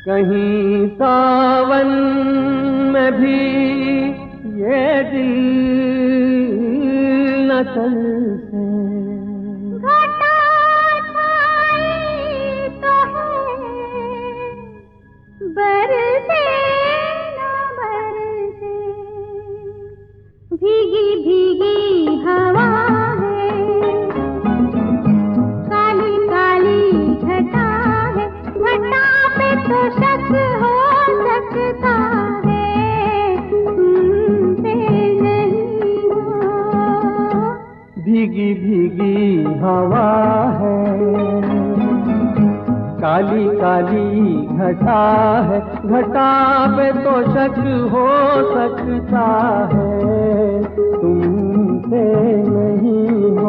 कहीं सावन में भी ये दिल न चलते। घटा छाई तो है, बरसे न बरसे, भीगी भीगी हवा है, काली काली घटा है, घटा पे तो शक हो सकता है, तुमसे नहीं हो। भीगी भीगी हवा है, काली काली घटा है, घटा पे तो शक हो सकता है, तुमसे नहीं हो।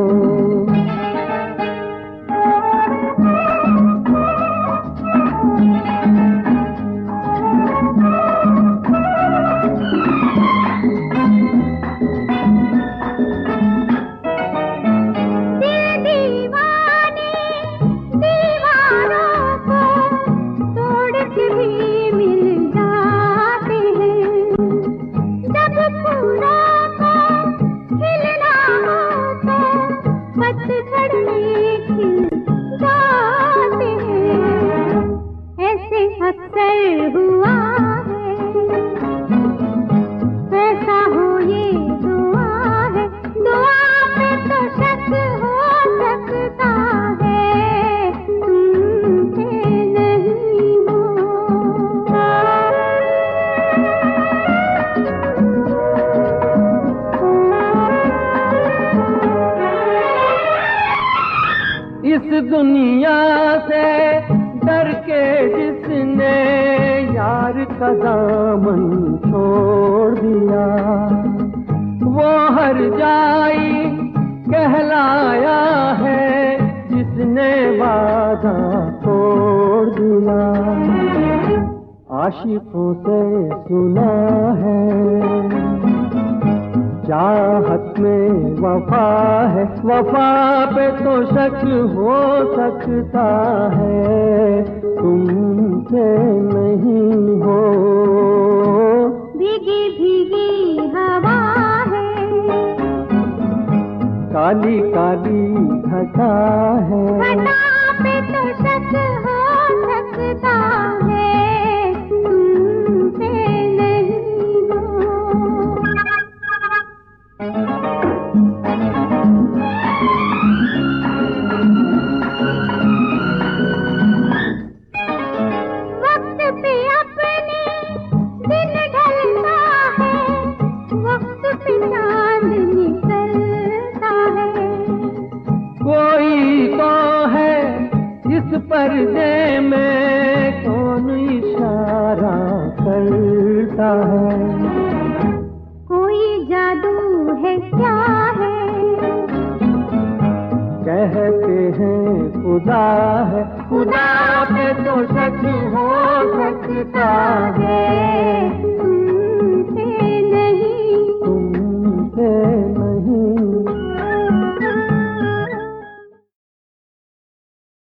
अक्सर हुआ है, ऐसा हो ये दुआ है, दुआ पे तो शक हो सकता है, तुमसे नहीं हो। इस दुनिया से डर के जिसने यार का दामन छोड़ दिया, वो हर जाई कहलाया है, जिसने वादा तोड़ दिया। आशिकों से सुना है, चाहत में वफा है, वफा पे तो शक हो सकता है, तुमसे नहीं हो। भीगी भीगी हवा है, काली काली घटा है, घटा पे तो शक हो सकता है, तुमसे नहीं हो। वक्त पे अपने दिन ढलता है, वक्त पे चांद निकलता है। कोई तो है इस पर्दे में, कौन इशारा करता है। कोई जादू है क्या है, कहते हैं खुदा है, खुदा पे तो शक हो सकता है,